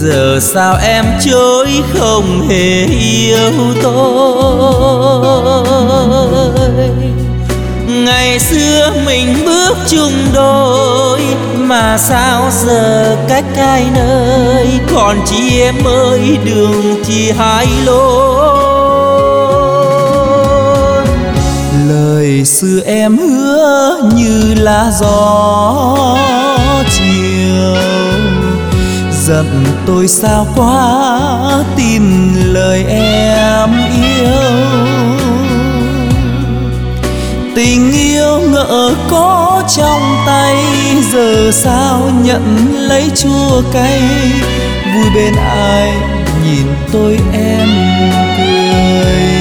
giờ sao em chối không hề yêu tôi. Ngày xưa mình bước chung đôi, mà sao giờ cách hai nơi. Còn chi em ơi, đường chỉ hai lối. Lời xưa em hứa như lá gió chiều, giận tôi sao quá tìm lời em yêu. Tình yêu ngỡ có trong tay, giờ sao nhận lấy chua cay. Vui bên ai nhìn tôi em cười.